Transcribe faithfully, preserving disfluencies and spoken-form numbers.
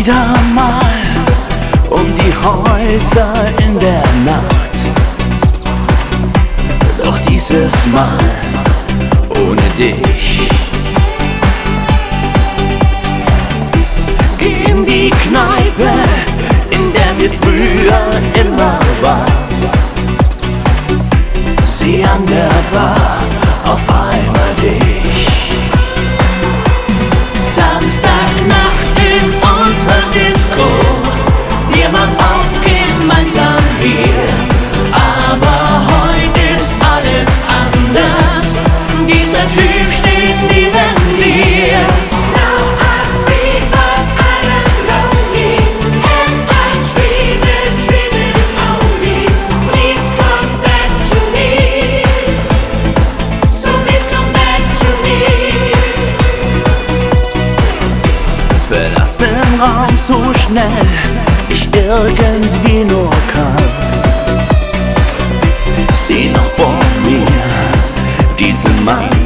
wieder mal um die Häuser in der Nacht. Doch dieses Mal ohne dich. Geh in die Kneipe, in der wir früher immer waren. Sieh an der Bar auf einmal dich. Samstagnacht in unserer Disco, wir waren auf gemeinsam hier. Aber heute ist alles anders, dieser Typ steht neben dir. Now I feel that I am lonely, and I'm dreaming, dreaming only. Please come back to me, so please come back to me. Verlass den Raum so schnell ich irgendwie nur kann. Sieh noch vor mir diesen Mann.